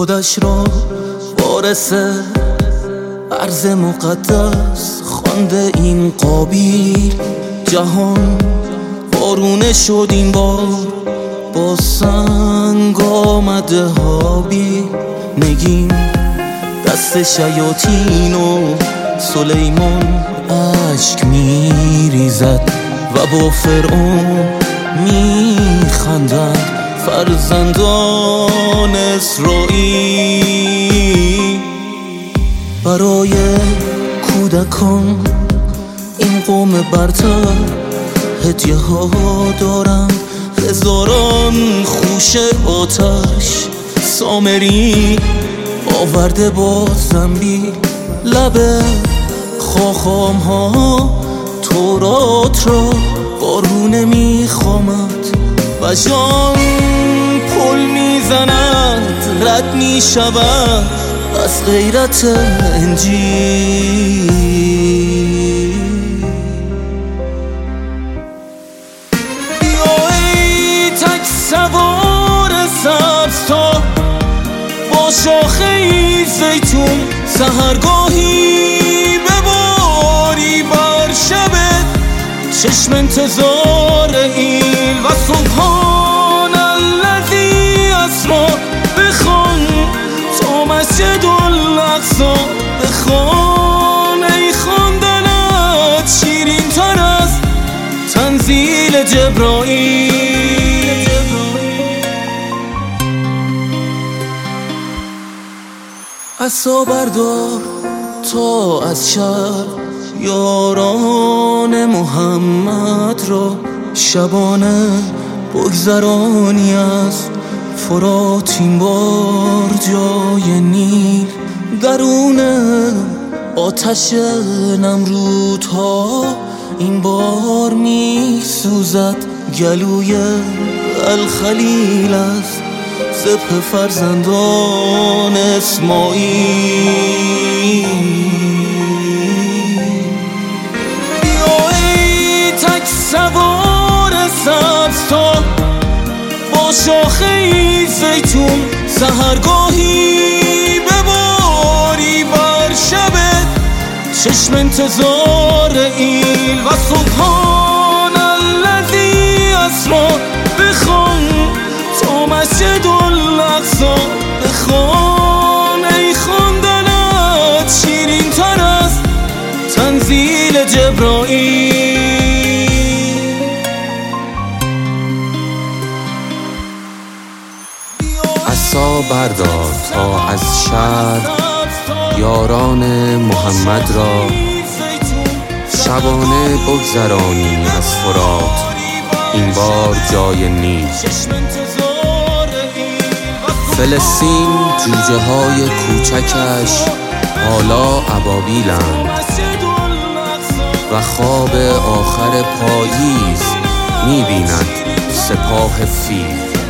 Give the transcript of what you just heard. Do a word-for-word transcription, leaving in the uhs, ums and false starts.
خودش را وارث ارض مقدس خوانده این قابیل. جهان وارونه شد این بار، با سنگ آمده هابیل. نگین دست شیاطین و سلیمان اشک میریزد و با فرعون میخندند فرزندان اسرائیل. برای کودکان این قوم برتر هدیه ها دارم، هزاران خوش آتش. سامری آورده با زنبیل، لب خاخام ها تورات را بارونه میخوامد و جان پل میزند رد میشود از غیرت انجیل. بیا ای تک سوار سبزتاب با شاخه زیتون، سحرگاهی بباری بر شبت چشم انتظار ایل. و سبحان الذی اسری بخوان تا مسجد الاقصی بخوان. ای خواندنت شیرین تر از تنزیل جبرائیل. عصا بردار تا از شر یاران محمد را، شبانه بگذرانی از فرات این بار جای نیل. درون آتش نمرودها این بار می سوزد گلوی الخلیل است ذبح فرزندان اسماعیل. بیا ای تک سوار سبزتاب با شاخه زیتون، سحرگاهی بباری بر شبت چشم انتظار ایل. و سبحان الذی اسری بخوان تا مسجد الاقصی بخوان. ای خواندنت شیرین تر از تنزیل جبرائیل. عصا بردار تا از شر یاران محمد را، شبانه بگذرانی از فرات این بار جای نیل. فلسطین جوجه های کوچکش حالا ابابیلند و خواب آخر پاییز می‌بیند سپاه فیل.